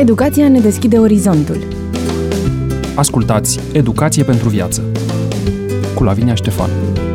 Educația ne deschide orizontul. Ascultați Educație pentru viață cu Lavinia Ștefan.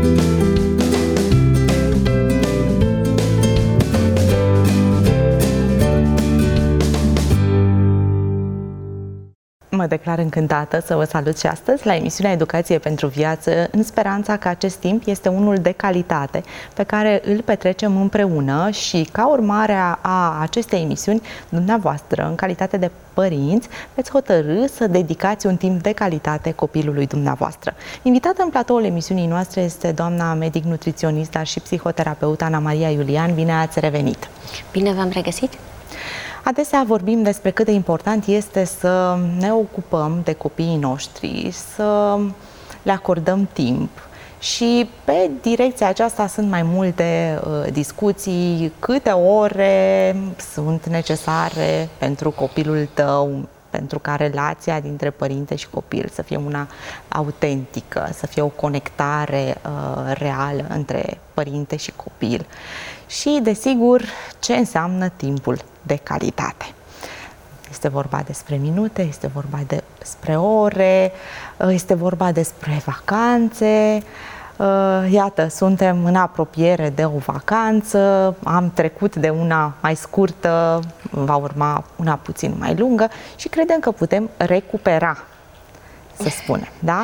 Mă declar încântată să vă salut și astăzi la emisiunea Educație pentru viață, în speranța că acest timp este unul de calitate pe care îl petrecem împreună și ca urmare a acestei emisiuni, dumneavoastră, în calitate de părinți, veți hotărî să dedicați un timp de calitate copilului dumneavoastră. Invitată în platoul emisiunii noastre este doamna medic nutriționist, dar și psihoterapeut Ana Maria Iulian. Bine ați revenit! Bine v-am regăsit! Adesea vorbim despre cât de important este să ne ocupăm de copiii noștri, să le acordăm timp și pe direcția aceasta sunt mai multe discuții, câte ore sunt necesare pentru copilul tău, pentru ca relația dintre părinte și copil să fie una autentică, să fie o conectare reală între părinte și copil. Și, desigur, ce înseamnă timpul de calitate. Este vorba despre minute, este vorba despre ore, este vorba despre vacanțe. Iată, suntem în apropiere de o vacanță, am trecut de una mai scurtă, va urma una puțin mai lungă și credem că putem recupera, să spunem, da?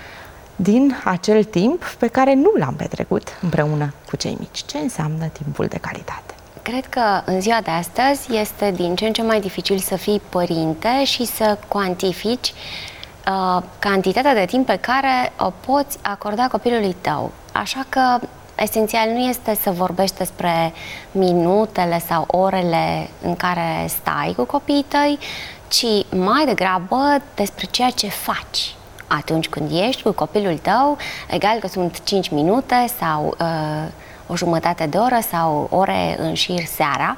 Din acel timp pe care nu l-am petrecut împreună cu cei mici. Ce înseamnă timpul de calitate? Cred că în ziua de astăzi este din ce în ce mai dificil să fii părinte și să cuantifici cantitatea de timp pe care o poți acorda copilului tău. Așa că esențial nu este să vorbești despre minutele sau orele în care stai cu copiii tăi, ci mai degrabă despre ceea ce faci atunci când ești cu copilul tău, egal că sunt 5 minute sau o jumătate de oră sau ore în șir seara.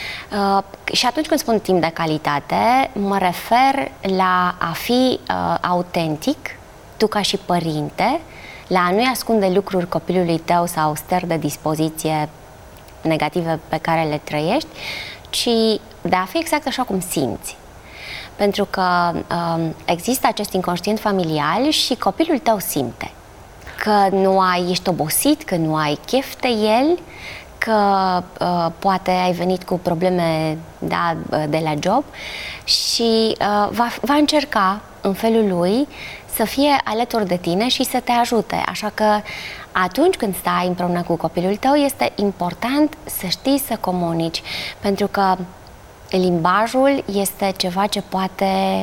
Și atunci când spun timp de calitate, mă refer la a fi autentic, tu ca și părinte, la a nu-i ascunde lucruri copilului tău sau stări de dispoziție negative pe care le trăiești, ci de a fi exact așa cum simți. Pentru că există acest inconștient familial și copilul tău simte că ești obosit, că nu ai chef de el, că poate ai venit cu probleme de la job și va încerca în felul lui să fie alături de tine și să te ajute. Așa că atunci când stai împreună cu copilul tău este important să știi să comunici, pentru că limbajul este ceva ce poate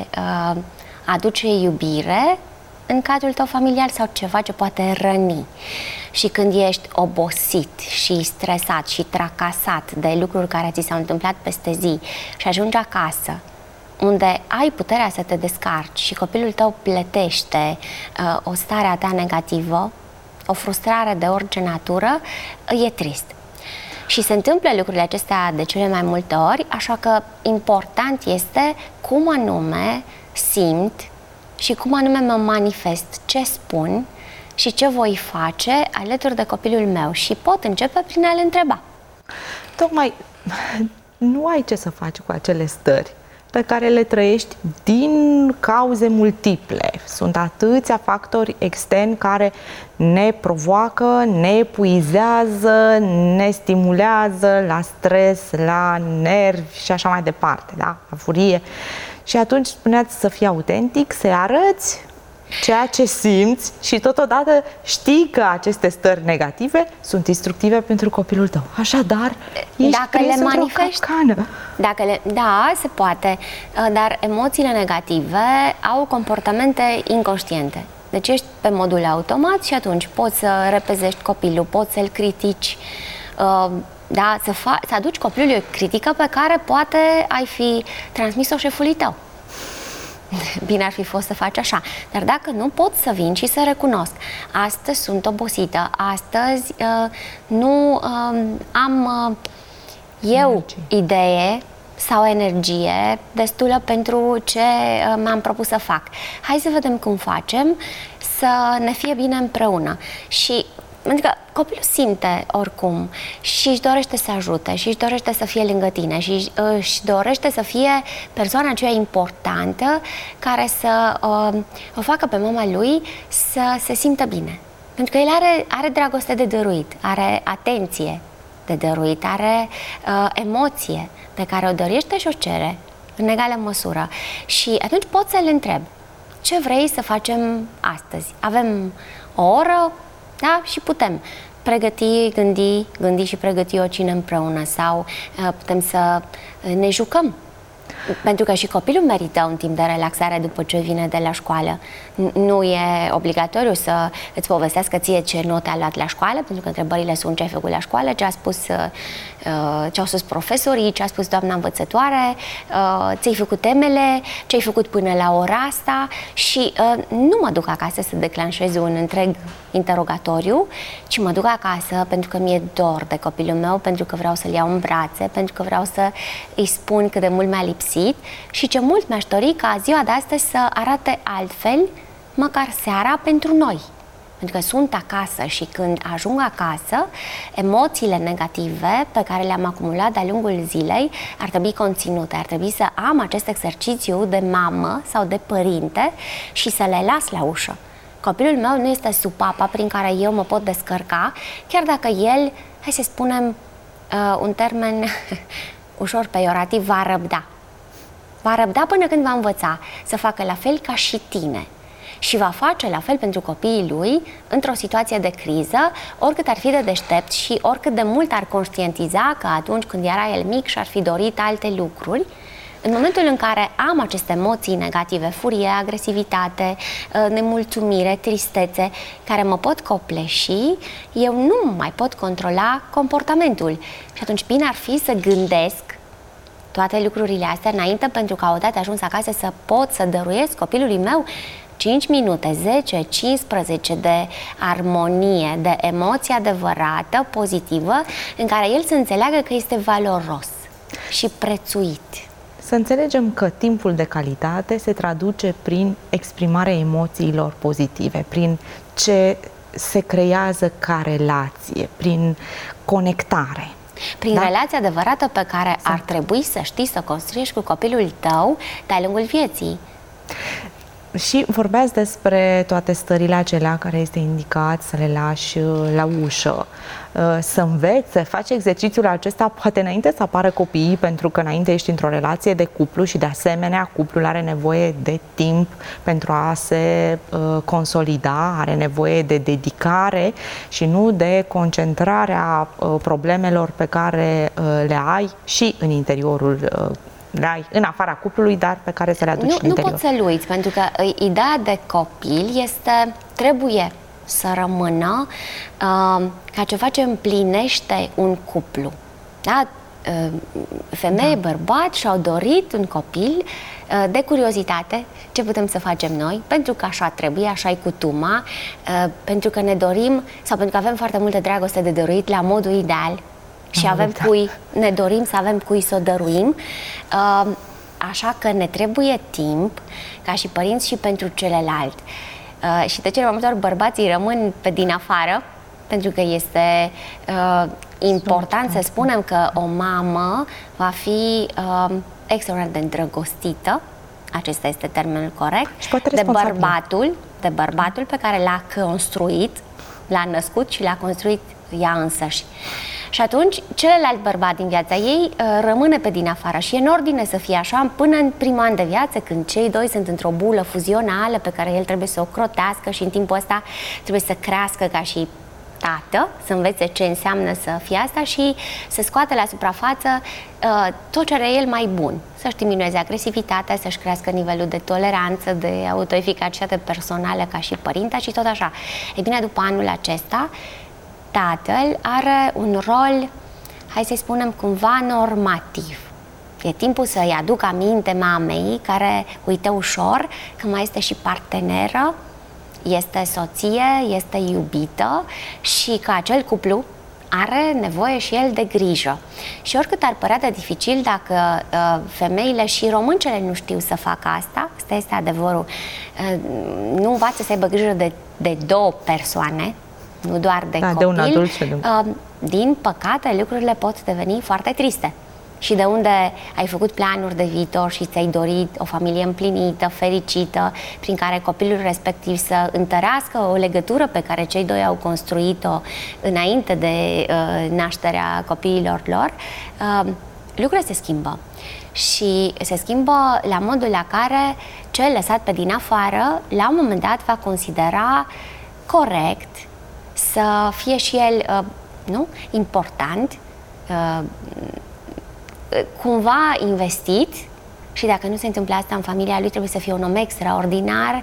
aduce iubire în cadrul tău familial sau ceva ce poate răni. Și când ești obosit și stresat și tracasat de lucruri care ți s-au întâmplat peste zi și ajungi acasă, unde ai puterea să te descarci și copilul tău plătește o stare a ta negativă, o frustrare de orice natură, e trist. Și se întâmplă lucrurile acestea de cele mai multe ori, așa că important este cum anume simt și cum anume mă manifest, ce spun și ce voi face alături de copilul meu și pot începe prin a-l întreba. Tocmai nu ai ce să faci cu acele stări pe care le trăiești din cauze multiple. Sunt atâția factori externi care ne provoacă, ne epuizează, ne stimulează la stres, la nervi și așa mai departe, da? La furie. Și atunci spuneați să fii autentic, să arăți ceea ce simți și totodată știi că aceste stări negative sunt instructive pentru copilul tău. Așadar, ești dacă le manifesti, capcană. Da, se poate, dar emoțiile negative au comportamente inconștiente. Deci ești pe modul automat și atunci poți să repezești copilul, poți să-l critici, să aduci copilului o critică pe care poate ai fi transmis-o șefului tău. Bine ar fi fost să faci așa. Dar dacă nu, pot să vin și să recunosc. Astăzi sunt obosită, astăzi nu am idee sau energie destulă pentru ce m-am propus să fac. Hai să vedem cum facem să ne fie bine împreună. Și pentru că copilul simte oricum și își dorește să ajute și își dorește să fie lângă tine și își dorește să fie persoana aceea importantă care să o facă pe mama lui să se simtă bine. Pentru că el are dragoste de dăruit, are atenție de dăruit, are emoție pe care o dorește și o cere în egală măsură. Și atunci pot să-l întreb: ce vrei să facem astăzi? Avem o oră, da? Și putem pregăti, gândi și pregăti o cină împreună sau putem să ne jucăm. Pentru că și copilul merită un timp de relaxare după ce vine de la școală. Nu e obligatoriu să îți povestească ție ce note a luat la școală, pentru că întrebările sunt ce ai făcut la școală, ce au spus profesorii, ce a spus doamna învățătoare, ți-ai făcut temele, ce ai făcut până la ora asta și nu mă duc acasă să declanșez un întreg interogatoriu, ci mă duc acasă pentru că mi-e dor de copilul meu, pentru că vreau să-l iau în brațe, pentru că vreau să îi spun cât de mult mi-a lipsit și ce mult mi-aș dori ca ziua de astăzi să arate altfel, măcar seara, pentru noi. Pentru că sunt acasă și când ajung acasă, emoțiile negative pe care le-am acumulat de-a lungul zilei ar trebui conținute, ar trebui să am acest exercițiu de mamă sau de părinte și să le las la ușă. Copilul meu nu este supapa prin care eu mă pot descărca, chiar dacă el, hai să spunem un termen ușor peiorativ, va răbda. Va răbda până când va învăța să facă la fel ca și tine. Și va face la fel pentru copiii lui într-o situație de criză, oricât ar fi de deștept și oricât de mult ar conștientiza că atunci când era el mic și-ar fi dorit alte lucruri. În momentul în care am aceste emoții negative, furie, agresivitate, nemulțumire, tristețe, care mă pot copleși, eu nu mai pot controla comportamentul. Și atunci bine ar fi să gândesc toate lucrurile astea înainte, pentru că odată ajuns acasă să pot să dăruiesc copilului meu 5 minute, 10, 15 de armonie, de emoție adevărată, pozitivă, în care el să înțeleagă că este valoros și prețuit. Să înțelegem că timpul de calitate se traduce prin exprimarea emoțiilor pozitive, prin ce se creează ca relație, prin conectare. Prin relația adevărată pe care ar trebui să știi să construiești cu copilul tău de-a lungul vieții. Și vorbeați despre toate stările acelea care este indicat să le lași la ușă, să înveți, să faci exercițiul acesta poate înainte să apară copiii, pentru că înainte ești într-o relație de cuplu și de asemenea cuplul are nevoie de timp pentru a se consolida, are nevoie de dedicare și nu de concentrarea problemelor pe care le ai și în interiorul în afara cuplului, dar pe care să le aduci în interior. Nu poți să-l uiți, pentru că ideea de copil trebuie să rămână ca ceva ce împlinește un cuplu. Da? Femeie, bărbat și-au dorit un copil de curiozitate. Ce putem să facem noi? Pentru că așa trebuie, așa e cutuma, pentru că ne dorim sau pentru că avem foarte multă dragoste de dăruit la modul ideal și ne dorim să avem cui să o dăruim, așa că ne trebuie timp ca și părinți și pentru celălalt. Și de cele mai multe ori bărbații rămân pe din afară, pentru că este important să spunem că o mamă va fi extraordinar de îndrăgostită, acesta este termenul corect, de bărbatul pe care l-a construit, l-a născut și l-a construit ea însăși. Și atunci, celălalt bărbat din viața ei rămâne pe din afară și e în ordine să fie așa până în primul an de viață, când cei doi sunt într-o bulă fuzională pe care el trebuie să o crotească și în timpul ăsta trebuie să crească ca și tată, să învețe ce înseamnă să fie asta și să scoată la suprafață tot ce are el mai bun. Să-și diminueze agresivitatea, să-și crească nivelul de toleranță, de autoeficacitate personală ca și părinte și tot așa. Ei bine, după anul acesta, tatăl are un rol, hai să-i spunem, cumva normativ. E timpul să-i aduc aminte mamei, care uită ușor, că mai este și parteneră, este soție, este iubită și că acel cuplu are nevoie și el de grijă. Și oricât ar părea de dificil, dacă femeile și româncele nu știu să facă asta este adevărul, nu învață să aibă grijă de două persoane, nu doar de copil, de un adult din păcate lucrurile pot deveni foarte triste. Și de unde ai făcut planuri de viitor și ți-ai dorit o familie împlinită, fericită, prin care copilul respectiv să întărească o legătură pe care cei doi au construit-o înainte de nașterea copiilor lor, lucrurile se schimbă. Și se schimbă la modul la care cel lăsat pe din afară, la un moment dat, va considera corect să fie și el important, cumva investit, și dacă nu se întâmplă asta în familia lui, trebuie să fie un om extraordinar,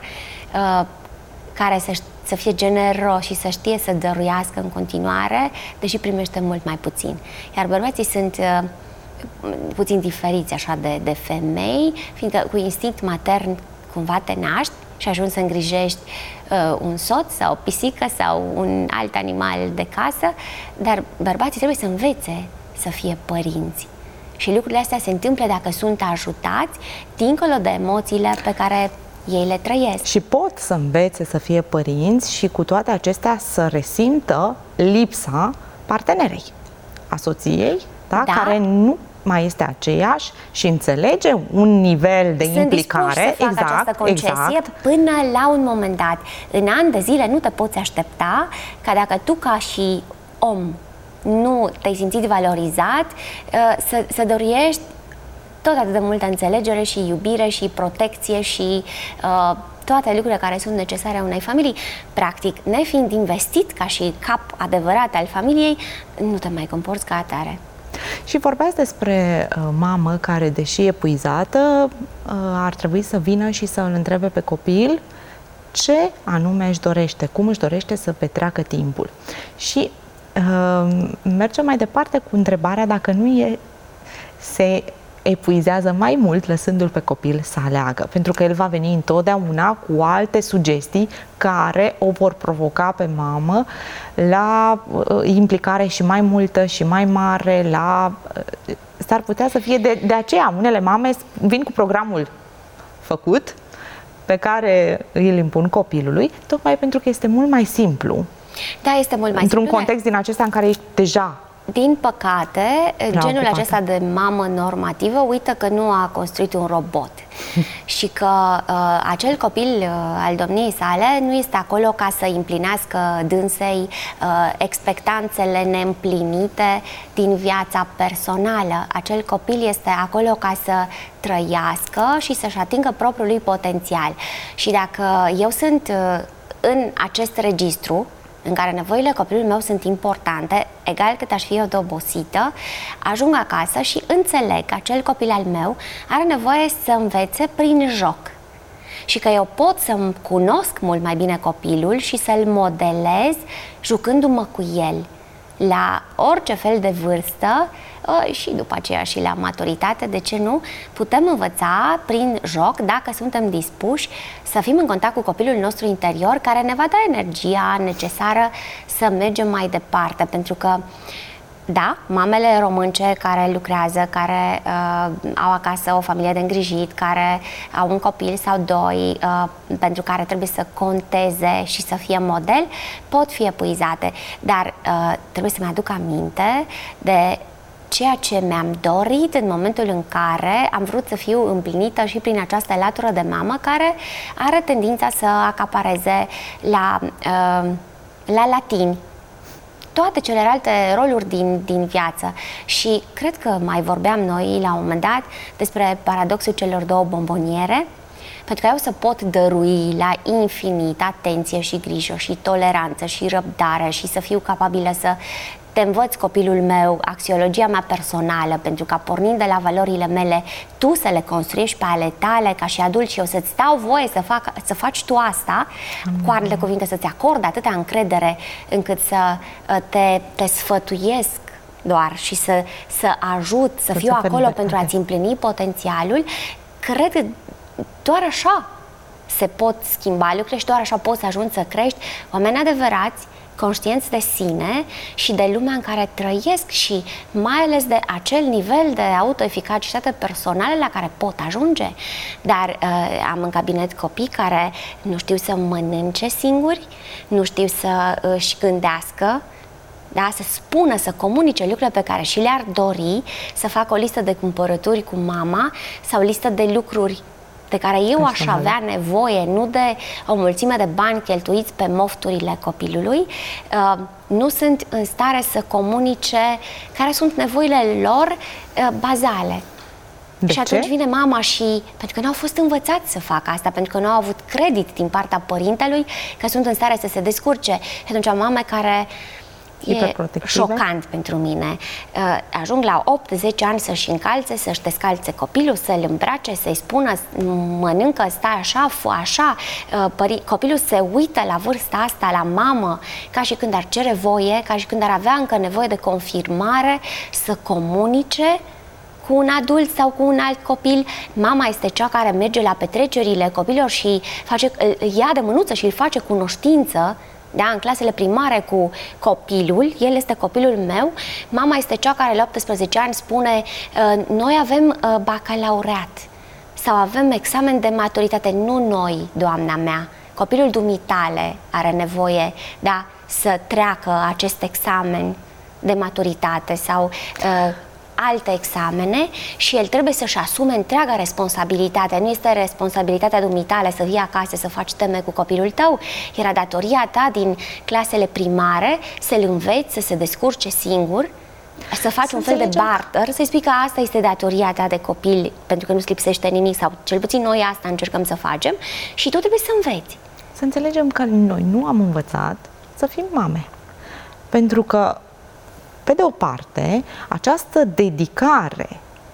care să fie generos și să știe să dăruiască în continuare, deși primește mult mai puțin. Iar bărbații sunt puțin diferiți așa de femei, fiindcă cu instinct matern cumva te naști și ajungi să îngrijești un soț sau o pisică sau un alt animal de casă, dar bărbații trebuie să învețe să fie părinți. Și lucrurile astea se întâmplă dacă sunt ajutați, dincolo de emoțiile pe care ei le trăiesc. Și pot să învețe să fie părinți și cu toate acestea să resimtă lipsa partenerei, a soției, da? Care nu mai este aceeași și înțelege un nivel de implicare. Sunt să fac această concesie până la un moment dat. În ani de zile nu te poți aștepta ca dacă tu ca și om nu te-ai simțit valorizat, să dăruiești tot atât de multă înțelegere și iubire și protecție și toate lucrurile care sunt necesare unei familii. Practic, nefiind investit ca și cap adevărat al familiei, nu te mai comporți ca atare. Și vorbeați despre mamă care, deși epuizată, ar trebui să vină și să îl întrebe pe copil ce anume își dorește, cum își dorește să petreacă timpul. Și mergem mai departe cu întrebarea dacă nu se epuizează mai mult lăsându-l pe copil să aleagă, pentru că el va veni întotdeauna cu alte sugestii care o vor provoca pe mamă la implicare și mai multă și mai mare, s-ar putea să fie de aceea unele mame vin cu programul făcut pe care îl impun copilului, tocmai pentru că este mult mai simplu. Da, este mult mai într-un context din acesta în care ești deja. Din păcate, genul acesta de mamă normativă uită că nu a construit un robot și că acel copil al domniei sale nu este acolo ca să împlinească dânsei expectanțele neîmplinite din viața personală. Acel copil este acolo ca să trăiască și să-și atingă propriul lui potențial. Și dacă eu sunt în acest registru în care nevoile copilului meu sunt importante, egal cât aș fi eu de obosită, ajung acasă și înțeleg că acel copil al meu are nevoie să învețe prin joc. Și că eu pot să-mi cunosc mult mai bine copilul și să-l modelez jucându-mă cu el la orice fel de vârstă și după aceea și la maturitate, de ce nu? Putem învăța prin joc, dacă suntem dispuși să fim în contact cu copilul nostru interior, care ne va da energia necesară să mergem mai departe, pentru că da, mamele românce care lucrează, care au acasă o familie de îngrijit, care au un copil sau doi, pentru care trebuie să conteze și să fie model, pot fi epuizate, dar trebuie să-mi aduc aminte de ceea ce mi-am dorit în momentul în care am vrut să fiu împlinită și prin această latură de mamă care are tendința să acapareze la latini toate celelalte roluri din viață. Și cred că mai vorbeam noi la un moment dat despre paradoxul celor două bomboniere, pentru că eu să pot dărui la infinit atenție și grijă și toleranță și răbdare și să fiu capabilă să te învăț, copilul meu, axiologia mea personală, pentru că pornind de la valorile mele, tu să le construiești pe ale tale ca și adult și eu să-ți dau voie să faci tu asta, cu alte cuvinte, să-ți acord atâta încredere încât să te sfătuiesc doar și să ajut, să fiu acolo pentru a-ți împlini potențialul. Cred că doar așa se pot schimba lucrurile și doar așa poți să ajungi să crești oameni adevărați, conștienți de sine și de lumea în care trăiesc și mai ales de acel nivel de autoeficacitate personală la care pot ajunge. Dar am în cabinet copii care nu știu să mănânce singuri, nu știu să își gândească, da? Să spună, să comunice lucrurile pe care și le-ar dori, să facă o listă de cumpărături cu mama sau o listă de lucruri de care eu aș avea nevoie, nu de o mulțime de bani cheltuiți pe mofturile copilului, nu sunt în stare să comunice care sunt nevoile lor bazale. De și atunci ce? vine mama și, pentru că nu au fost învățați să facă asta, pentru că nu au avut credit din partea părintelui că sunt în stare să se descurce. Și atunci mame care e șocant pentru mine. Ajung la 8-10 ani să-și încalțe, să-și descalțe copilul, să-l îmbrace, să-i spună mănâncă, stai așa, fă așa. Copilul se uită la vârsta asta la mamă ca și când ar cere voie, ca și când ar avea încă nevoie de confirmare, să comunice cu un adult sau cu un alt copil. Mama este cea care merge la petrecerile copilor și îl ia de mânuță și îl face cunoștință, da, în clasele primare cu copilul, el este copilul meu. Mama este cea care la 18 ani spune noi avem bacalaureat sau avem examen de maturitate. Nu noi, doamna mea, copilul dumitale are nevoie, da, să treacă acest examen de maturitate sau alte examene și el trebuie să-și asume întreaga responsabilitate. Nu este responsabilitatea dumitale să vii acasă să faci teme cu copilul tău. Era datoria ta din clasele primare să-l înveți să se descurce singur, să faci un fel de barter, să-i spui că asta este datoria ta de copil, pentru că nu-ți lipsește nimic, sau cel puțin noi asta încercăm să facem și tu trebuie să înveți. Să înțelegem că noi nu am învățat să fim mame. Pentru că pe de o parte, această dedicare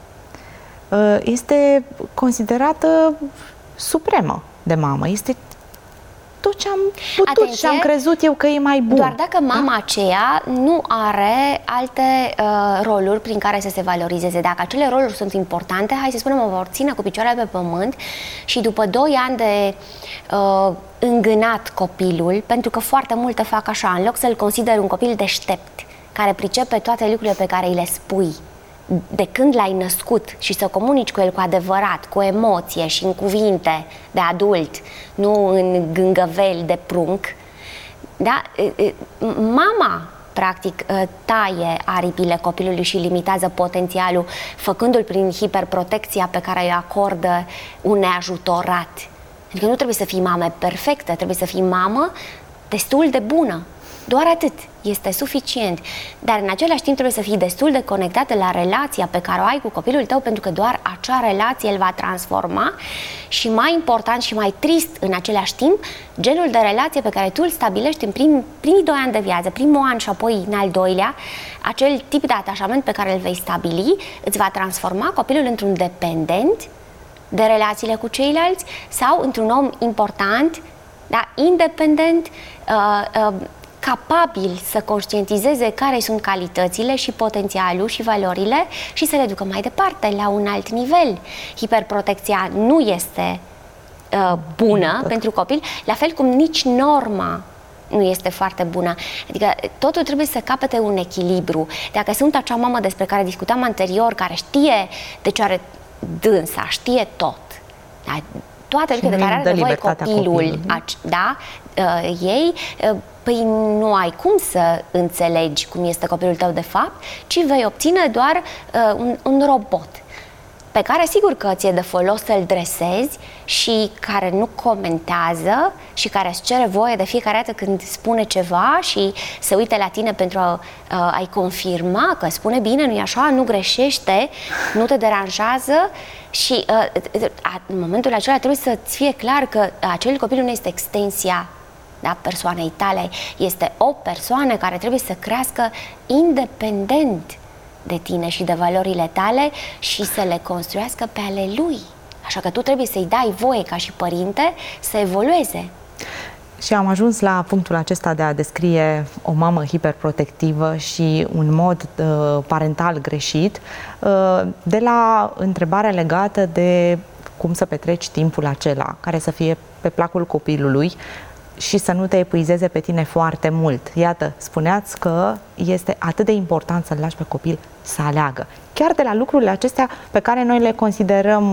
este considerată supremă de mamă. Este tot ce am putut și am crezut eu că e mai bun. Doar dacă mama aceea nu are alte roluri prin care să se valorizeze. Dacă acele roluri sunt importante, hai să spunem, o vor ține cu picioarele pe pământ și după 2 ani de îngânat copilul, pentru că foarte multe fac așa, în loc să-l consider un copil deștept, care pricepe toate lucrurile pe care îi le spui de când l-ai născut și să comunici cu el cu adevărat, cu emoție și în cuvinte de adult, nu în gângăveli de prunc, da? Mama practic taie aripile copilului și limitează potențialul, făcându-l prin hiperprotecția pe care îi acordă un neajutorat. Adică nu trebuie să fii mamă perfectă, trebuie să fii mamă destul de bună. Doar atât este suficient. Dar în același timp trebuie să fii destul de conectată la relația pe care o ai cu copilul tău, pentru că doar acea relație îl va transforma și, mai important și mai trist în același timp, genul de relație pe care tu îl stabilești în primii 2 ani de viață, primul an și apoi în al doilea, acel tip de atașament pe care îl vei stabili îți va transforma copilul într-un dependent de relațiile cu ceilalți sau într-un om important, da, independent, capabil să conștientizeze care sunt calitățile și potențialul și valorile și să le ducă mai departe la un alt nivel. Hiperprotecția nu este bună pentru copil, la fel cum nici norma nu este foarte bună. Adică totul trebuie să capete un echilibru. Dacă sunt acea mamă despre care discutam anterior, care știe de ce are dânsa, știe tot, da? Toate lucrurile de care are nevoie copilul, da? Ei, păi nu ai cum să înțelegi cum este copilul tău de fapt, ci vei obține doar un robot pe care sigur că ți-e de folos să-l dresezi și care nu comentează și care îți cere voie de fiecare dată când spune ceva și se uite la tine pentru a-i confirma că spune bine, nu-i așa, nu greșește, nu te deranjează și în momentul acela trebuie să-ți fie clar că acel copil nu este extensia, da, persoanei tale, este o persoană care trebuie să crească independent de tine și de valorile tale și să le construiască pe ale lui. Așa că tu trebuie să-i dai voie ca și părinte să evolueze. Și am ajuns la punctul acesta de a descrie o mamă hiperprotectivă și un mod parental greșit, de la întrebarea legată de cum să petreci timpul acela, care să fie pe placul copilului și să nu te epuizeze pe tine foarte mult. Iată, spuneați că este atât de important să-l lași pe copil să aleagă. Chiar de la lucrurile acestea pe care noi le considerăm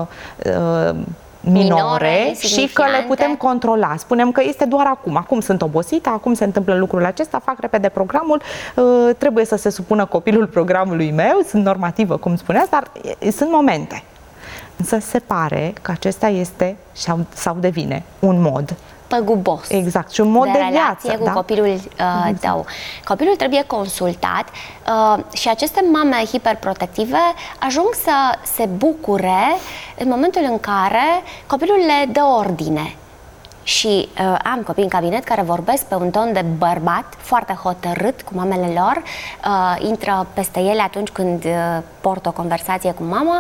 minore și că le putem controla. Spunem că este doar acum sunt obosită, acum se întâmplă lucrul acesta, fac repede programul, trebuie să se supună copilul programului meu, sunt normativă, cum spuneați, dar sunt momente. Însă se pare că acesta este sau devine un mod păgubos. Exact, și un mod de relație cu copilul tău. Copilul trebuie consultat și aceste mame hiperprotective ajung să se bucure în momentul în care copilul le dă ordine. Și am copii în cabinet care vorbesc pe un ton de bărbat, foarte hotărât cu mamele lor, intră peste ele atunci când port o conversație cu mama,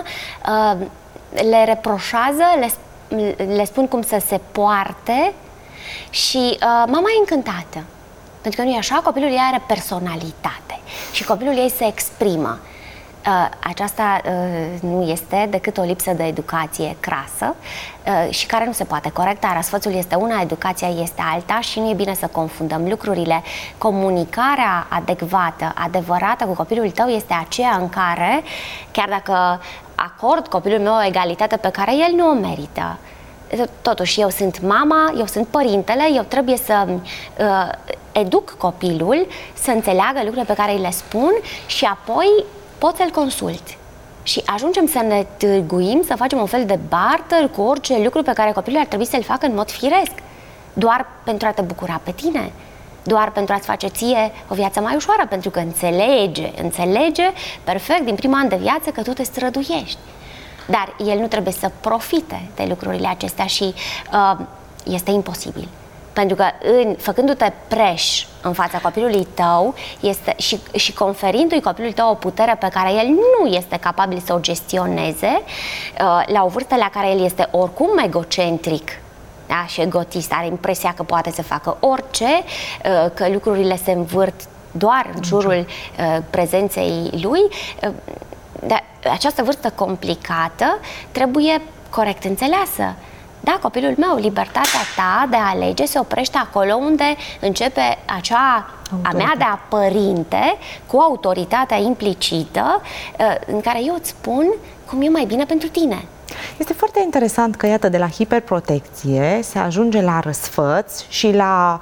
le reproșează, le spun cum să se poarte și mama e încântată. Pentru că nu e așa, copilul ei are personalitate și copilul ei se exprimă. Aceasta nu este decât o lipsă de educație crasă și care nu se poate corecta. Răsfățul este una, educația este alta și nu e bine să confundăm lucrurile. Comunicarea adecvată, adevărată cu copilul tău este aceea în care, chiar dacă acord copilul meu o egalitate pe care el nu o merită, totuși eu sunt mama, eu sunt părintele, eu trebuie să educ copilul să înțeleagă lucrurile pe care îi le spun și apoi pot să-l consult. Și ajungem să ne târguim, să facem un fel de barter cu orice lucru pe care copilul ar trebui să-l facă în mod firesc, doar pentru a te bucura pe tine, doar pentru a-ți face ție o viață mai ușoară, pentru că înțelege perfect din prima an de viață că tu te străduiești. Dar el nu trebuie să profite de lucrurile acestea și este imposibil. Pentru că făcându-te preș în fața copilului tău și conferindu-i copilului tău o putere pe care el nu este capabil să o gestioneze, la o vârstă la care el este oricum egocentric, da? Și egotist, are impresia că poate să facă orice, că lucrurile se învârt doar în jurul prezenței lui, dar această vârstă complicată trebuie corect înțeleasă. Da, copilul meu, libertatea ta de a alege se oprește acolo unde începe a mea de a părinte cu autoritatea implicită în care eu îți spun cum e mai bine pentru tine. Este foarte interesant că, iată, de la hiperprotecție se ajunge la răsfăț și la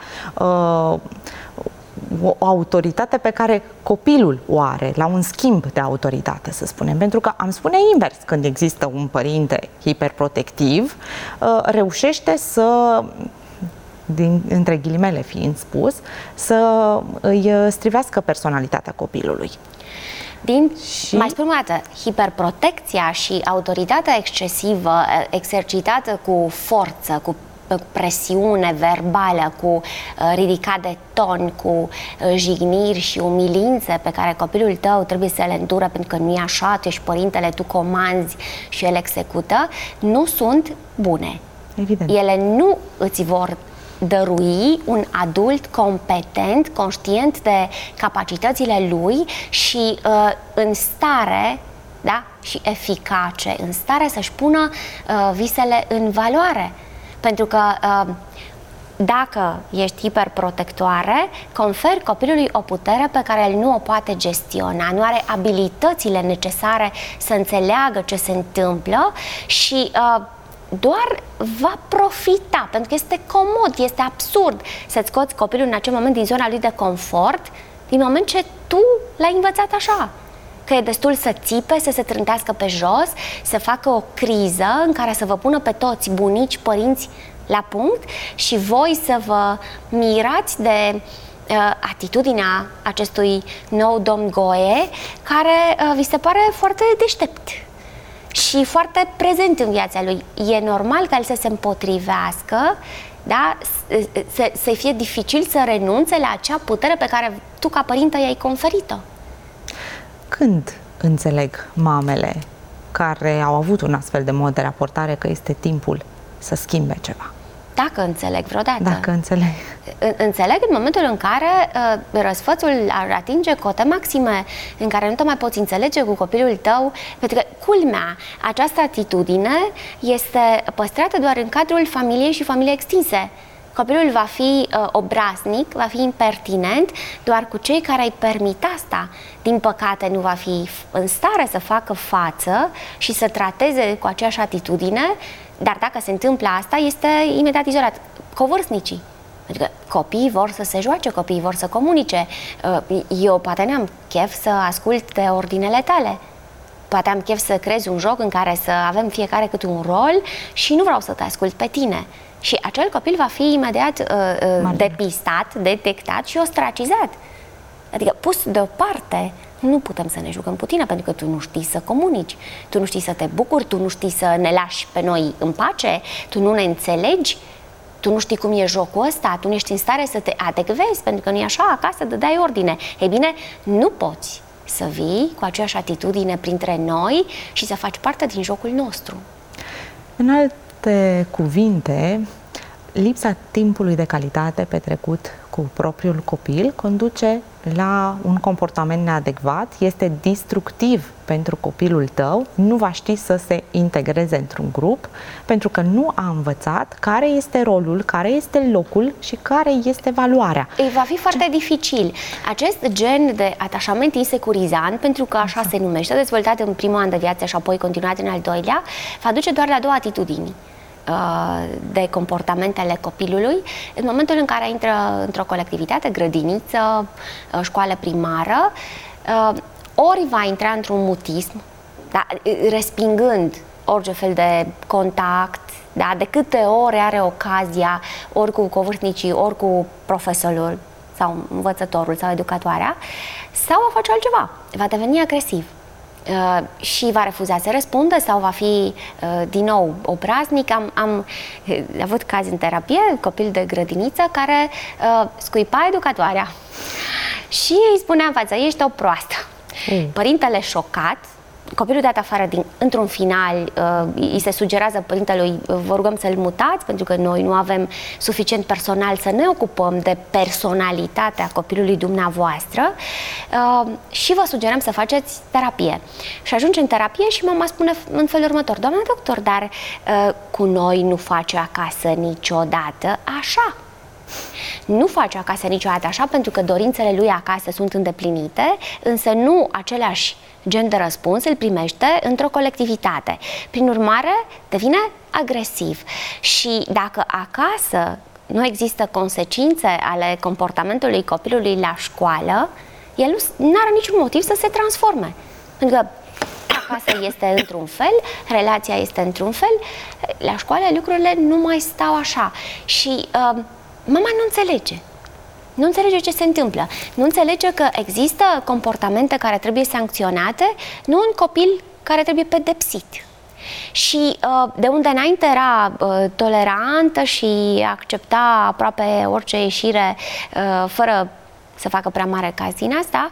o autoritate pe care copilul o are, la un schimb de autoritate, să spunem. Pentru că am spune invers, când există un părinte hiperprotectiv, reușește să, între ghilimele fiind spus, să îi strivească personalitatea copilului. Mai spun o dată, hiperprotecția și autoritatea excesivă exercitată cu forță, cu presiune verbală, cu ridicat de ton, cu jigniri și umilințe pe care copilul tău trebuie să le îndură pentru că nu e așa, tu ești părintele, tu comanzi și el execută, nu sunt bune. Evident. Ele nu îți vor dărui un adult competent, conștient de capacitățile lui și în stare, da, și eficace, în stare să-și pună visele în valoare. Pentru că dacă ești hiperprotectoare, conferi copilului o putere pe care el nu o poate gestiona, nu are abilitățile necesare să înțeleagă ce se întâmplă și doar va profita, pentru că este comod, este absurd să-ți scoți copilul în acel moment din zona lui de confort, din moment ce tu l-ai învățat așa. Că e destul să țipe, să se trântească pe jos, să facă o criză în care să vă pună pe toți, bunici, părinți, la punct și voi să vă mirați de atitudinea acestui nou domn Goe, care vi se pare foarte deștept și foarte prezent în viața lui. E normal ca el să se împotrivească, da? Să-i fie dificil să renunțe la acea putere pe care tu ca părinte i-ai conferit-o. Când înțeleg mamele care au avut un astfel de mod de raportare că este timpul să schimbe ceva? Dacă înțeleg vreodată. Dacă înțeleg. Înțeleg în momentul în care răsfățul ar atinge cote maxime, în care nu te mai poți înțelege cu copilul tău, pentru că, culmea, această atitudine este păstrată doar în cadrul familiei și familiei extinse. Copilul va fi obraznic, va fi impertinent doar cu cei care îi permit asta. Din păcate, nu va fi în stare să facă față și să trateze cu aceeași atitudine, dar dacă se întâmplă asta, este imediat izolat. Covârstnicii. Adică copiii vor să se joace, copiii vor să comunice. Eu poate n-am chef să ascult de ordinele tale. Poate am chef să creez un joc în care să avem fiecare câte un rol și nu vreau să te ascult pe tine. Și acel copil va fi imediat depistat, detectat și ostracizat. Adică pus deoparte. Nu putem să ne jucăm cu tine pentru că tu nu știi să comunici, tu nu știi să te bucuri, tu nu știi să ne lași pe noi în pace, tu nu ne înțelegi, tu nu știi cum e jocul ăsta, tu nu ești în stare să te adecvezi, pentru că nu e așa, acasă dai ordine. Ei bine, nu poți să vii cu aceeași atitudine printre noi și să faci parte din jocul nostru. În alte cuvinte, lipsa timpului de calitate petrecut cu propriul copil conduce la un comportament neadecvat, este destructiv pentru copilul tău, nu va ști să se integreze într-un grup, pentru că nu a învățat care este rolul, care este locul și care este valoarea. Îi va fi foarte dificil. Acest gen de atașament insecurizant, pentru că așa se numește, dezvoltat în primul an de viață și apoi continuat în al doilea, va duce doar la două atitudini de comportamentele copilului în momentul în care intră într-o colectivitate, grădiniță, școală primară, ori va intra într-un mutism, da, respingând orice fel de contact, da, de câte ori are ocazia, ori cu covârstnicii, ori cu profesorul sau învățătorul sau educatoarea, sau va face altceva, va deveni agresiv. Și va refuza să răspundă sau va fi din nou obraznic. Am avut caz în terapie, copil de grădiniță care scuipa educatoarea și îi spunea în față: ești o proastă. Părintele șocat, copilul dat afară într-un final, îi se sugerează părintelui: vă rugăm să-l mutați pentru că noi nu avem suficient personal să ne ocupăm de personalitatea copilului dumneavoastră și vă sugerăm să faceți terapie. Și ajunge în terapie și mama spune în felul următor: doamna doctor, dar cu noi nu face acasă niciodată așa. Nu face acasă niciodată așa pentru că dorințele lui acasă sunt îndeplinite, însă nu același gen de răspuns îl primește într-o colectivitate. Prin urmare, devine agresiv. Și dacă acasă nu există consecințe ale comportamentului copilului la școală, el nu are niciun motiv să se transforme. Pentru că acasă este într-un fel, relația este într-un fel, la școală lucrurile nu mai stau așa. Și mama nu înțelege. Nu înțelege ce se întâmplă. Nu înțelege că există comportamente care trebuie sancționate, nu un copil care trebuie pedepsit. Și de unde înainte era tolerantă și accepta aproape orice ieșire fără să facă prea mare caz din asta,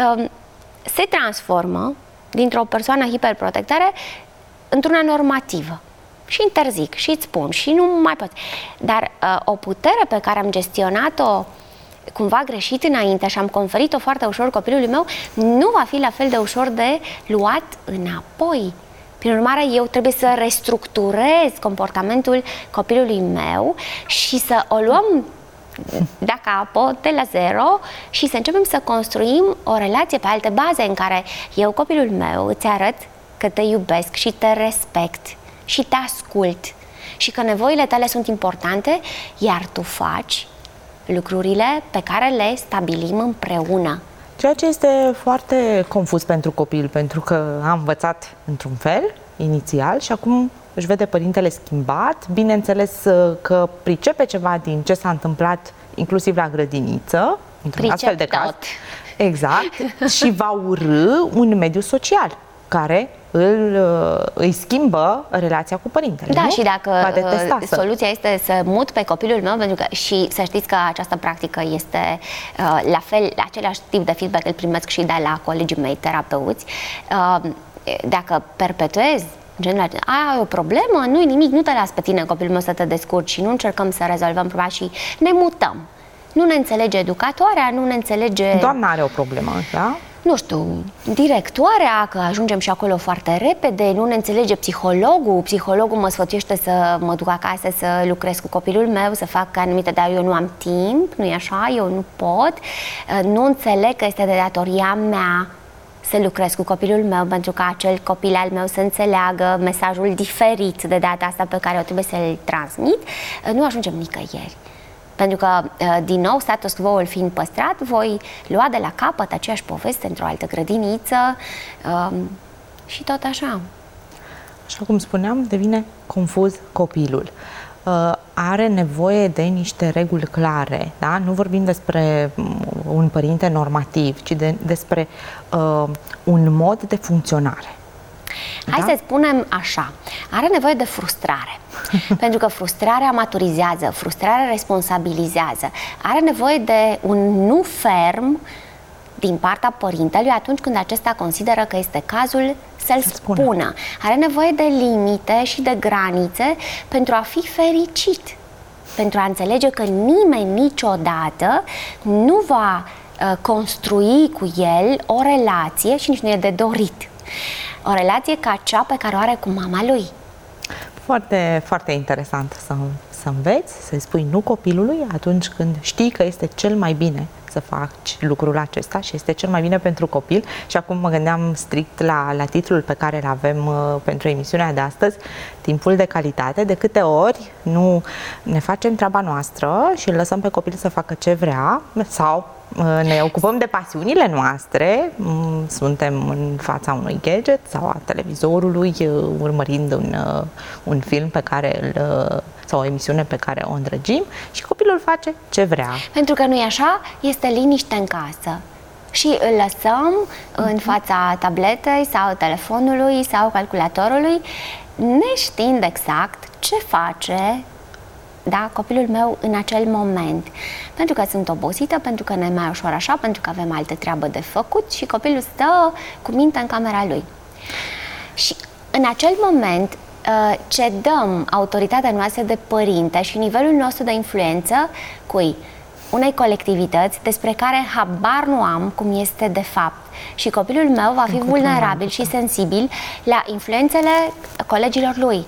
se transformă dintr-o persoană hiperprotectare într-una normativă. Și interzic, și îți spun, și nu mai pot. Dar o putere pe care am gestionat-o cumva greșit înainte și am conferit-o foarte ușor copilului meu, nu va fi la fel de ușor de luat înapoi. Prin urmare, eu trebuie să restructurez comportamentul copilului meu și să o luăm de capo, de la zero, și să începem să construim o relație pe alte baze în care eu, copilul meu, îți arăt că te iubesc și te respect și te ascult și că nevoile tale sunt importante, iar tu faci lucrurile pe care le stabilim împreună. Ceea ce este foarte confuz pentru copil, pentru că a învățat într-un fel inițial și acum își vede părintele schimbat, bineînțeles că pricepe ceva din ce s-a întâmplat inclusiv la grădiniță, într-un astfel de caz. Exact. Și va urî un mediu social care îi schimbă relația cu părintele. Da, nu? și dacă soluția este să mut pe copilul meu, pentru că, și să știți că această practică este la fel, același tip de feedback îl primesc și de la colegii mei terapeuți, dacă perpetuez genul acesta, ai o problemă, nu-i nimic, nu te las pe tine, copilul meu, să te descurci și nu încercăm să rezolvăm problema și ne mutăm. Nu ne înțelege educatoarea, nu ne înțelege... Doamna are o problemă, da? Nu știu, directoarea, că ajungem și acolo foarte repede, nu ne înțelege psihologul mă sfătuiește să mă duc acasă să lucrez cu copilul meu, să fac anumite, dar eu nu am timp, nu-i așa, eu nu pot, nu înțeleg că este de datoria mea să lucrez cu copilul meu pentru ca acel copil al meu să înțeleagă mesajul diferit de data asta pe care o trebuie să-l transmit, nu ajungem nicăieri. Pentru că, din nou, status quo-ul fiind păstrat, voi lua de la capăt aceeași poveste într-o altă grădiniță și tot așa. Așa cum spuneam, devine confuz copilul. Are nevoie de niște reguli clare, da? Nu vorbim despre un părinte normativ, ci despre un mod de funcționare. Hai să spunem așa, are nevoie de frustrare, pentru că frustrarea maturizează, frustrarea responsabilizează, are nevoie de un nu ferm din partea părintelui atunci când acesta consideră că este cazul să-l spună. Are nevoie de limite și de granițe pentru a fi fericit, pentru a înțelege că nimeni niciodată nu va construi cu el o relație și nici nu e de dorit. O relație ca cea pe care o are cu mama lui. Foarte, foarte interesant să înveți, să-i spui nu copilului atunci când știi că este cel mai bine să faci lucrul acesta și este cel mai bine pentru copil. Și acum mă gândeam strict la titlul pe care îl avem pentru emisiunea de astăzi, timpul de calitate. De câte ori nu ne facem treaba noastră și îl lăsăm pe copil să facă ce vrea sau ne ocupăm de pasiunile noastre, suntem în fața unui gadget sau a televizorului, urmărind un film pe care sau o emisiune pe care o îndrăgim și copilul face ce vrea. Pentru că nu e așa, este liniște în casă. Și îl lăsăm în fața tabletei sau telefonului sau calculatorului, neștiind exact ce face copilul meu în acel moment. Pentru că sunt obosită, pentru că ne mai ușor așa, pentru că avem alte treabă de făcut și copilul stă cu mintea în camera lui. Și în acel moment cedăm autoritatea noastră de părinte și nivelul nostru de influență cui? Unei colectivități despre care habar nu am cum este de fapt. Și copilul meu va fi vulnerabil și sensibil la influențele colegilor lui.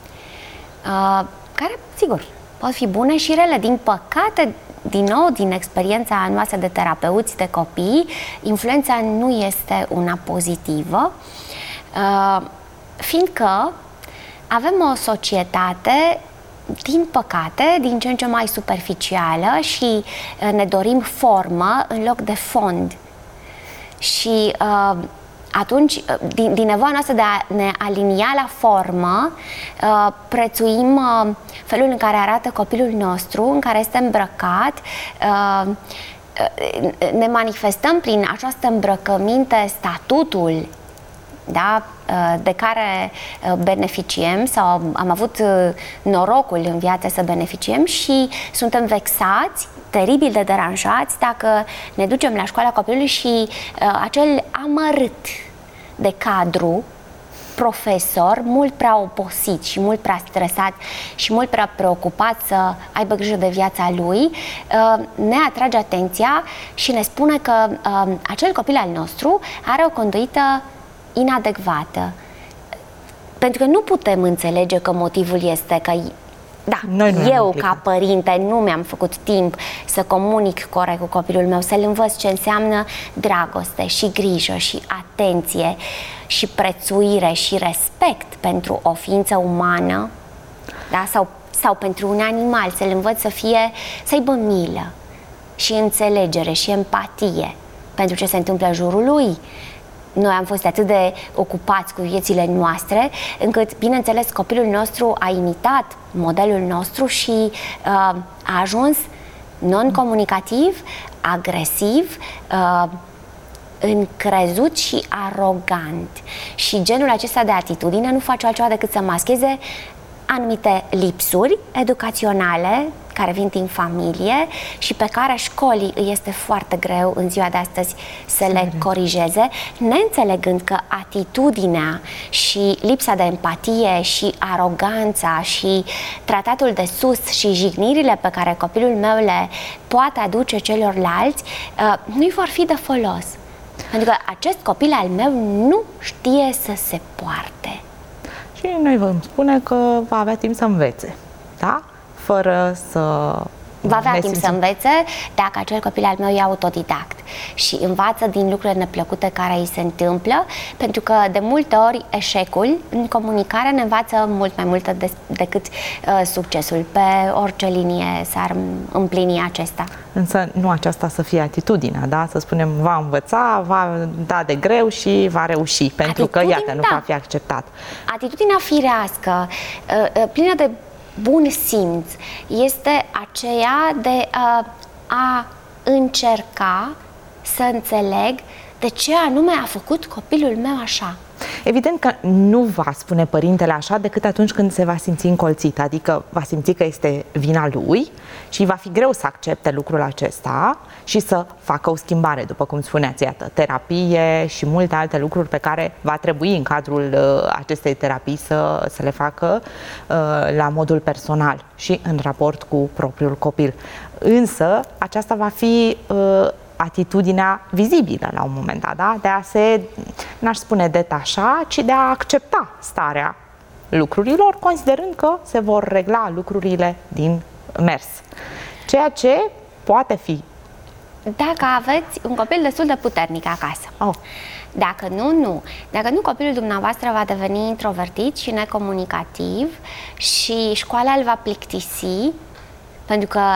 Care, sigur, pot fi bune și rele. Din păcate, din nou, din experiența noastră de terapeuți de copii, influența nu este una pozitivă, fiindcă avem o societate, din păcate, din ce în ce mai superficială și ne dorim formă în loc de fond. Și atunci, din nevoia noastră de a ne alinia la formă, prețuim felul în care arată copilul nostru, în care este îmbrăcat, ne manifestăm prin această îmbrăcăminte statutul, da, de care beneficiem sau am avut norocul în viață să beneficiem și suntem vexați, teribil de deranjați dacă ne ducem la școala copilului și acel amărât de cadru, profesor, mult prea obosit și mult prea stresat și mult prea preocupat să aibă grijă de viața lui, ne atrage atenția și ne spune că acel copil al nostru are o conduită inadecvată. Pentru că nu putem înțelege că motivul este că eu, ca părinte, nu mi-am făcut timp să comunic corect cu copilul meu, să-l învăț ce înseamnă dragoste și grijă și atenție și prețuire și respect pentru o ființă umană, da? Sau pentru un animal, să-l învăț să aibă milă și înțelegere și empatie pentru ce se întâmplă în jurul lui. Noi am fost atât de ocupați cu viețile noastre, încât, bineînțeles, copilul nostru a imitat modelul nostru și a ajuns non-comunicativ, agresiv, încrezut și arogant. Și genul acesta de atitudine nu face altceva decât să mascheze anumite lipsuri educaționale care vin din familie și pe care școlii îi este foarte greu în ziua de astăzi să le corigeze, neînțelegând că atitudinea și lipsa de empatie și aroganța și tratatul de sus și jignirile pe care copilul meu le poate aduce celorlalți nu-i vor fi de folos. Pentru că acest copil al meu nu știe să se poarte. Și noi vom spune că va avea timp să învețe, da? Fără să... Va avea timp să învețe dacă acel copil al meu e autodidact și învață din lucrurile neplăcute care îi se întâmplă, pentru că de multe ori eșecul în comunicare ne învață mult mai mult decât succesul. Pe orice linie s-ar împlini acesta. Însă nu aceasta să fie atitudinea, da? Să spunem, va învăța, va da de greu și va reuși, pentru că, iată, nu va fi acceptat. Atitudinea firească, plină de bun simț, este aceea de a încerca să înțeleg de ce anume a făcut copilul meu așa. Evident că nu va spune părintele așa decât atunci când se va simți încolțit, adică va simți că este vina lui și va fi greu să accepte lucrul acesta și să facă o schimbare, după cum spuneați, iată, terapie și multe alte lucruri pe care va trebui în cadrul acestei terapii să le facă la modul personal și în raport cu propriul copil. Însă aceasta va fi atitudinea vizibilă la un moment dat, da? De a se, n-aș spune detașa, ci de a accepta starea lucrurilor, considerând că se vor regla lucrurile din mers. Ceea ce poate fi. Dacă aveți un copil destul de puternic acasă. Dacă nu. Dacă nu, copilul dumneavoastră va deveni introvertit și necomunicativ și școala îl va plictisi, pentru că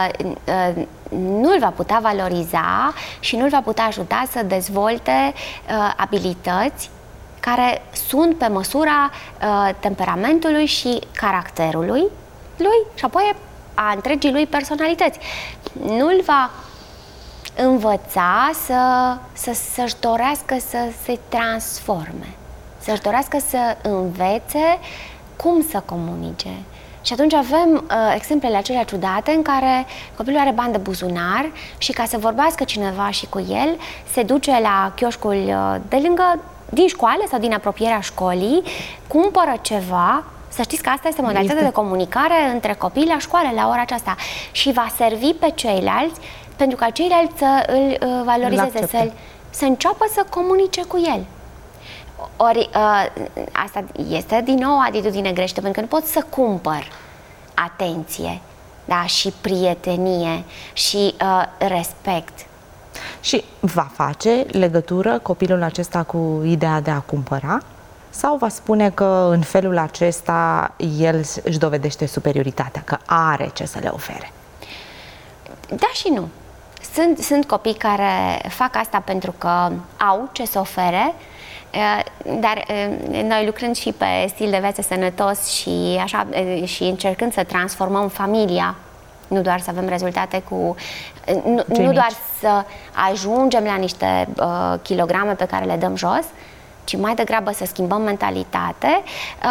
nu îl va putea valoriza și nu îl va putea ajuta să dezvolte abilități care sunt pe măsura temperamentului și caracterului lui și apoi a întregii lui personalități. Nu îl va învăța să-și dorească să se transforme, să-și dorească să învețe cum să comunice. Și atunci avem exemplele acelea ciudate în care copilul are bani de buzunar și ca să vorbească cineva și cu el, se duce la chioșcul de lângă, din școală sau din apropierea școlii, cumpără ceva. Să știți că asta este modalitatea de comunicare între copii la școală la ora aceasta și va servi pe ceilalți pentru ca ceilalți să îl valorizeze, să înceapă să comunice cu el. Ori asta este din nou o atitudine greșită, pentru că nu pot să cumpăr atenție, da, și prietenie și respect. Și va face legătură copilul acesta cu ideea de a cumpăra? Sau va spune că în felul acesta el își dovedește superioritatea, că are ce să le ofere? Da și nu. Sunt copii care fac asta pentru că au ce să ofere, dar noi lucrând și pe stil de viață sănătos și așa, și încercând să transformăm familia, nu doar să avem rezultate cu... Nu doar să ajungem la niște kilograme pe care le dăm jos, ci mai degrabă să schimbăm mentalitate.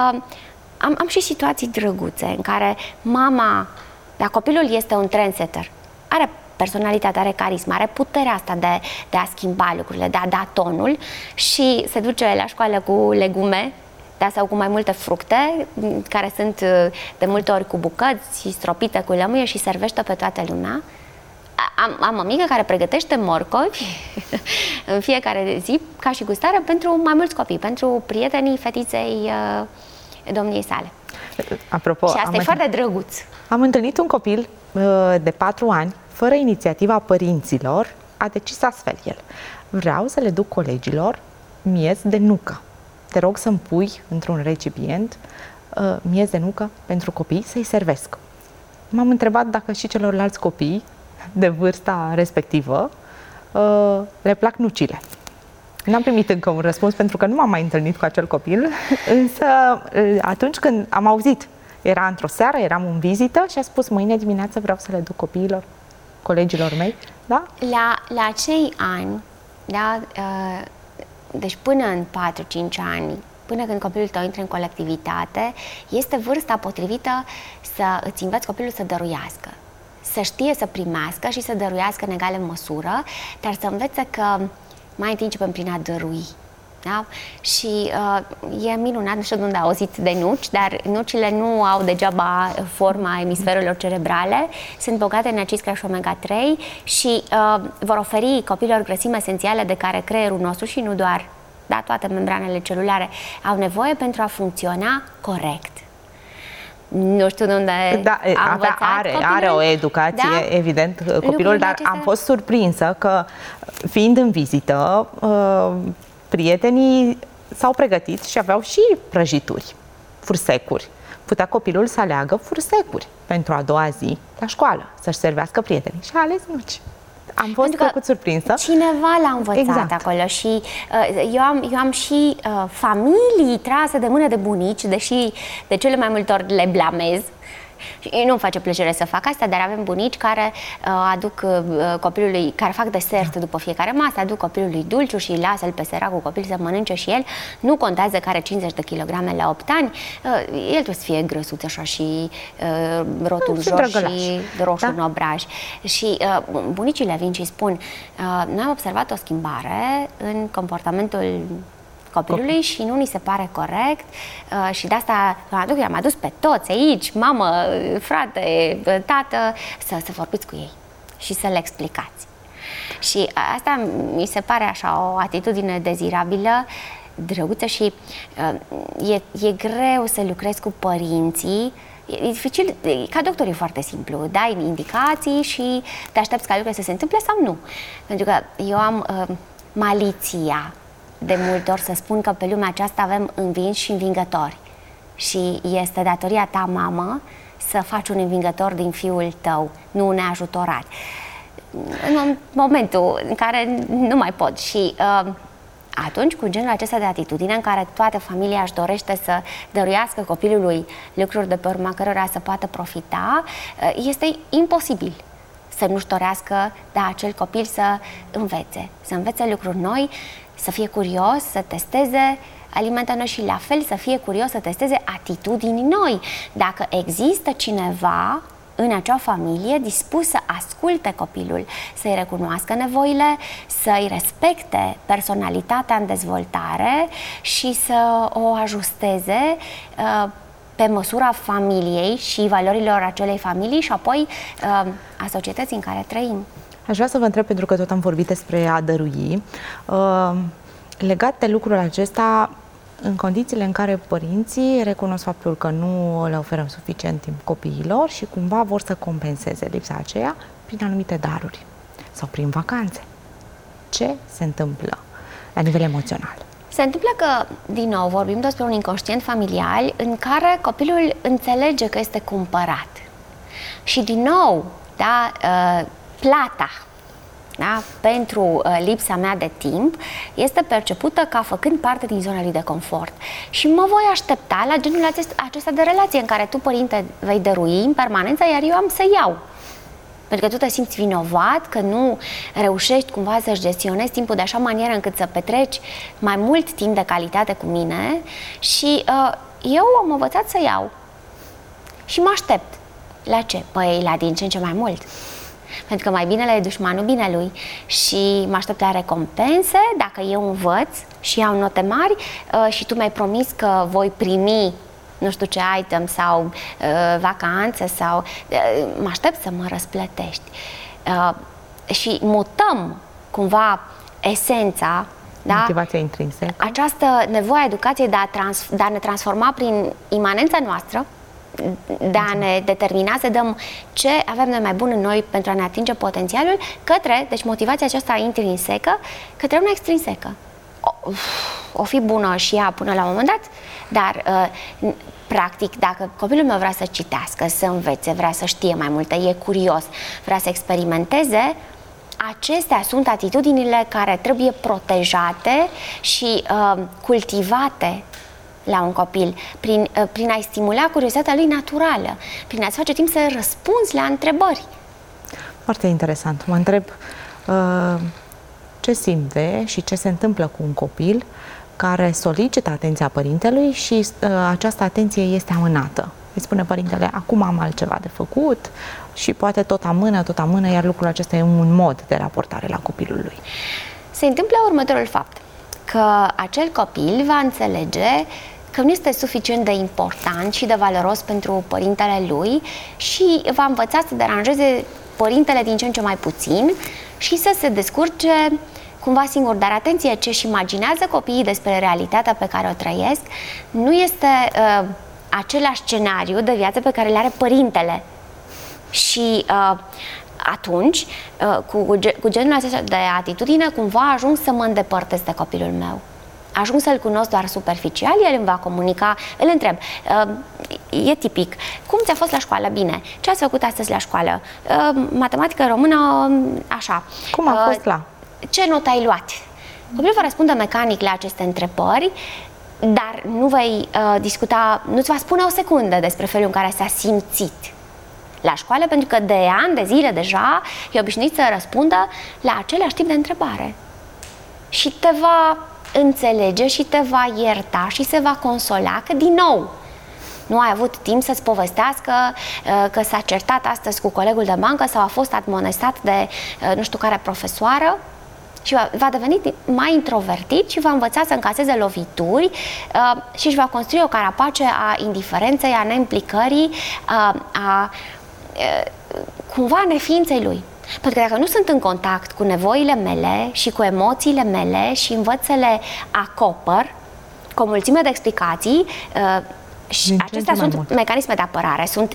Am și situații drăguțe în care mama, dacă copilul este un trendsetter, are personalitate, are carisma, are puterea asta de a schimba lucrurile, de a da tonul și se duce la școală cu legume, da, sau cu mai multe fructe, care sunt de multe ori cu bucăți și stropite cu lămâie și servește pe toată lumea. Am o amică care pregătește morcovi în fiecare zi ca și gustare pentru mai mulți copii, pentru prietenii fetiței domniei sale. Apropo, și asta e foarte drăguț. Am întâlnit un copil de 4 ani, fără inițiativa părinților, a decis astfel el: vreau să le duc colegilor miez de nucă. Te rog să-mi pui într-un recipient miez de nucă pentru copii să-i servesc. M-am întrebat dacă și celorlalți copii de vârsta respectivă le plac nucile. N-am primit încă un răspuns pentru că nu m-am mai întâlnit cu acel copil, însă atunci când am auzit, era într-o seară, eram în vizită și a spus: mâine dimineață vreau să le duc copiilor, colegilor mei, da? La acei ani, da, deci până în 4-5 ani, până când copilul tău intră în colectivitate, este vârsta potrivită să îți înveți copilul să dăruiască. să știe să primească și să dăruiască în egală măsură, dar să învețe că mai întâi începem prin a dărui. Da? Și e minunat, nu știu de unde auziți de nuci, dar nucile nu au degeaba forma emisferelor cerebrale, sunt bogate în acizi grași omega-3 și vor oferi copilor grăsimi esențiale de care creierul nostru și nu doar, da, toate membranele celulare au nevoie pentru a funcționa corect. Nu știu de unde are o educație, da? Evident, copilul, dar am fost surprinsă că, fiind în vizită, prietenii s-au pregătit și aveau și prăjituri, fursecuri. Putea copilul să aleagă fursecuri pentru a doua zi la școală, să-și servească prietenii și a ales nuci. Am fost plăcut surprinsă. Cineva l-a învățat acolo și eu am și familii trase de mână de bunici, deși de cele mai multe ori le blamez. Nu-mi face plăcere să fac asta, dar avem bunici care aduc copilului, care fac desert după fiecare masă, aduc copilului dulciuri și îi lasă-l pe săracul copil să mănânce și el. Nu contează că are 50 de kilograme la 8 ani, el trebuie să fie grăsuț așa și rotunjos și roșu în obraj. Și bunicile vin și spun, noi am observat o schimbare în comportamentul copilului și nu ni se pare corect și de asta i-am adus pe toți aici, mamă, frate, tată, să vorbiți cu ei și să le explicați. Și asta mi se pare așa o atitudine dezirabilă, drăguță și e greu să lucrezi cu părinții. E dificil, ca doctor e foarte simplu, dai indicații și te aștepți ca lucrurile să se întâmple sau nu. Pentru că eu am maliția de multe ori să spun că pe lumea aceasta avem învinși și învingători. Și este datoria ta, mamă, să faci un învingător din fiul tău, nu un neajutorat. În momentul în care nu mai pot. Și atunci, cu genul acesta de atitudine în care toată familia își dorește să dăruiască copilului lucruri de pe urma cărora să poată profita, este imposibil să nu-și dorească, da, acel copil să învețe lucruri noi, să fie curios, să testeze alimente noi și la fel să fie curios să testeze atitudini noi. Dacă există cineva în acea familie dispus să asculte copilul, să-i recunoască nevoile, să-i respecte personalitatea în dezvoltare și să o ajusteze pe măsura familiei și valorilor acelei familii și apoi a societății în care trăim. Aș vrea să vă întreb, pentru că tot am vorbit despre a dărui, legat de lucrul acesta, în condițiile în care părinții recunosc faptul că nu le oferă suficient timp copiilor și cumva vor să compenseze lipsa aceea prin anumite daruri sau prin vacanțe. Ce se întâmplă la nivel emoțional? Se întâmplă că, din nou, vorbim despre un inconștient familial în care copilul înțelege că este cumpărat. Și, din nou, da, plata, da, pentru lipsa mea de timp este percepută ca făcând parte din zona lui de confort. Și mă voi aștepta la genul acesta de relație în care tu, părinte, vei dărui în permanență, iar eu am să iau. Pentru că tu te simți vinovat, că nu reușești cumva să-și gestionezi timpul de așa manieră încât să petreci mai mult timp de calitate cu mine și eu am învățat să iau. Și mă aștept. La ce? Păi la din ce în ce mai mult. Pentru că mai binele e dușmanul binelui și mă aștept la recompense dacă eu învăț și iau note mari și tu mi-ai promis că voi primi nu știu ce item sau vacanțe sau mă aștept să mă răsplătești. Și mutăm cumva esența, da? Motivația intrinsecă. Această nevoie a educației de a ne transforma prin imanența noastră, de a ne determina să dăm ce avem noi mai bun în noi pentru a ne atinge potențialul către, deci motivația aceasta intrinsecă, către una extrinsecă. O fi bună și ea până la un moment dat, dar practic dacă copilul meu vrea să citească, să învețe, vrea să știe mai multe, e curios, vrea să experimenteze, acestea sunt atitudinile care trebuie protejate și cultivate la un copil, prin a-i stimula curiozitatea lui naturală, prin a-ți face timp să răspunzi la întrebări. Foarte interesant. Mă întreb ce simte și ce se întâmplă cu un copil care solicită atenția părintelui și această atenție este amânată. îi spune părintele, acum am altceva de făcut și poate tot amână, iar lucrul acesta e un mod de raportare la copilul lui. Se întâmplă următorul fapt, că acel copil va înțelege că nu este suficient de important și de valoros pentru părintele lui și va învăța să deranjeze părintele din ce în ce mai puțin și să se descurce cumva singur. Dar atenție, ce își imaginează copiii despre realitatea pe care o trăiesc nu este același scenariu de viață pe care le are părintele. Și atunci, cu genul acesta de atitudine, cumva ajung să mă îndepărtez de copilul meu. Ajung să-l cunosc doar superficial, el îmi va comunica, îl întreb, e tipic, cum ți-a fost la școală? Bine. Ce ați făcut astăzi la școală? Matematică, română, așa. Cum a fost la? Ce notă ai luat? Copilul va răspunde mecanic la aceste întrebări, dar nu vei discuta, nu-ți va spune o secundă despre felul în care s-a simțit la școală, pentru că de ani, de zile deja, e obișnuit să răspundă la același tip de întrebare. Și te va înțelege și te va ierta și se va consola că, din nou, nu ai avut timp să-ți povestească că s-a certat astăzi cu colegul de bancă sau a fost admonestat de nu știu care profesoară, și va deveni mai introvertit și va învăța să încaseze lovituri și își va construi o carapace a indiferenței, a neimplicării, cumva neființei lui. Pentru că dacă nu sunt în contact cu nevoile mele și cu emoțiile mele și învăț să le acopăr cu o mulțime de explicații, și acestea sunt mecanisme de apărare, sunt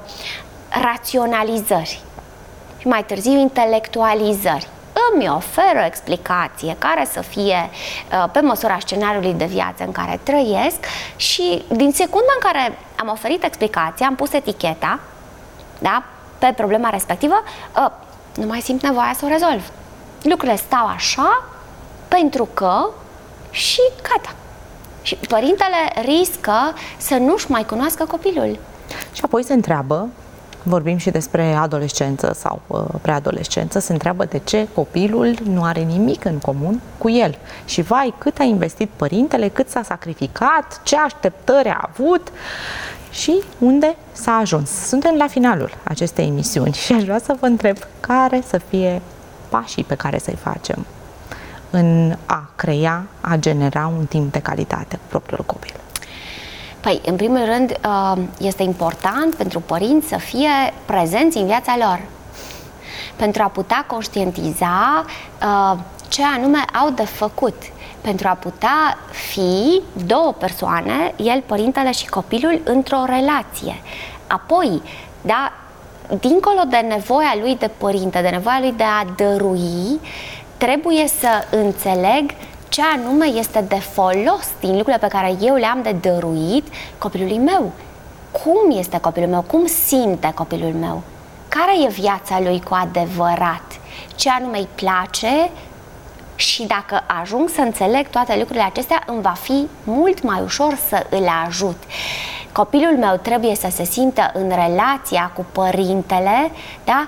raționalizări și mai târziu intelectualizări. Îmi ofer o explicație care să fie pe măsura scenariului de viață în care trăiesc și din secunda în care am oferit explicația, am pus eticheta, da, pe problema respectivă, nu mai simt nevoia să o rezolv. Lucrurile stau așa pentru că și gata. Și părintele riscă să nu-și mai cunoască copilul. Și apoi se întreabă, vorbim și despre adolescență sau preadolescență, se întreabă de ce copilul nu are nimic în comun cu el. Și vai, cât a investit părintele, cât s-a sacrificat, ce așteptări a avut și unde s-a ajuns. Suntem la finalul acestei emisiuni și aș vrea să vă întreb care să fie pașii pe care să-i facem în a crea, a genera un timp de calitate cu propriul copil. Păi, în primul rând, este important pentru părinți să fie prezenți în viața lor, pentru a putea conștientiza ce anume au de făcut, pentru a putea fi două persoane, el, părintele și copilul, într-o relație. Apoi, da, dincolo de nevoia lui de părinte, de nevoia lui de a dărui, trebuie să înțeleg ce anume este de folos din lucrurile pe care eu le-am de dăruit copilului meu. Cum este copilul meu? Cum simte copilul meu? Care e viața lui cu adevărat? Ce anume îi place? Și dacă ajung să înțeleg toate lucrurile acestea, îmi va fi mult mai ușor să îl ajut. Copilul meu trebuie să se simtă în relația cu părintele, da?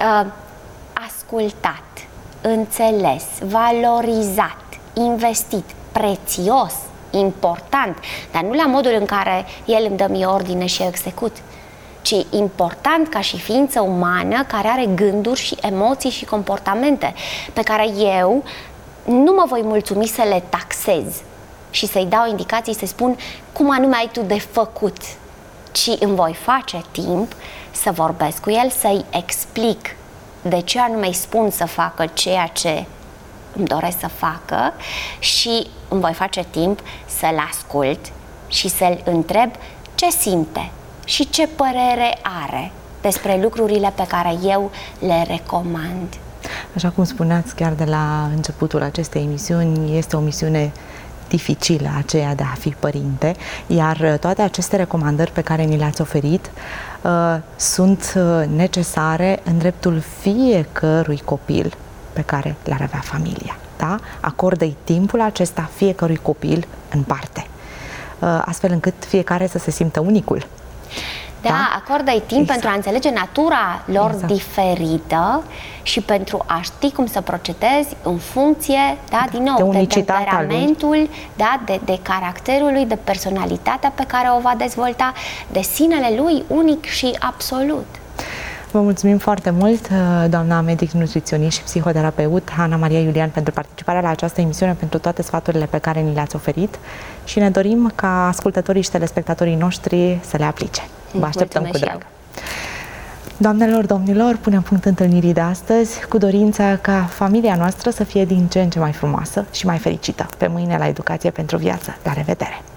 Ascultat, înțeles, valorizat, investit, prețios, important, dar nu la modul în care el îmi dă mie ordine și eu execut, ci important ca și ființă umană care are gânduri și emoții și comportamente pe care eu nu mă voi mulțumi să le taxez și să-i dau indicații, să-i spun cum anume ai tu de făcut, ci îmi voi face timp să vorbesc cu el, să-i explic de ce anume îi spun să facă ceea ce îmi doresc să facă și îmi voi face timp să-l ascult și să-l întreb ce simte și ce părere are despre lucrurile pe care eu le recomand. Așa cum spuneați chiar de la începutul acestei emisiuni, este o misiune dificilă aceea de a fi părinte, iar toate aceste recomandări pe care ni le-ați oferit sunt necesare în dreptul fiecărui copil pe care l-ar avea familia. Da? Acordă-i timpul acesta fiecărui copil în parte, astfel încât fiecare să se simtă unicul. Da, acordă-i timp pentru a înțelege natura lor diferită și pentru a ști cum să procedezi în funcție, din nou, de temperamentul, de caracterul lui, de personalitatea pe care o va dezvolta, de sinele lui unic și absolut. Vă mulțumim foarte mult, doamna medic nutriționist și psihoterapeut Ana Maria Iulian, pentru participarea la această emisiune, pentru toate sfaturile pe care ni le-ați oferit și ne dorim ca ascultătorii și telespectatorii noștri să le aplice. Vă așteptăm cu drag. Doamnelor, domnilor, punem punct întâlnirii de astăzi cu dorința ca familia noastră să fie din ce în ce mai frumoasă și mai fericită. Pe mâine la Educație pentru Viață. La revedere!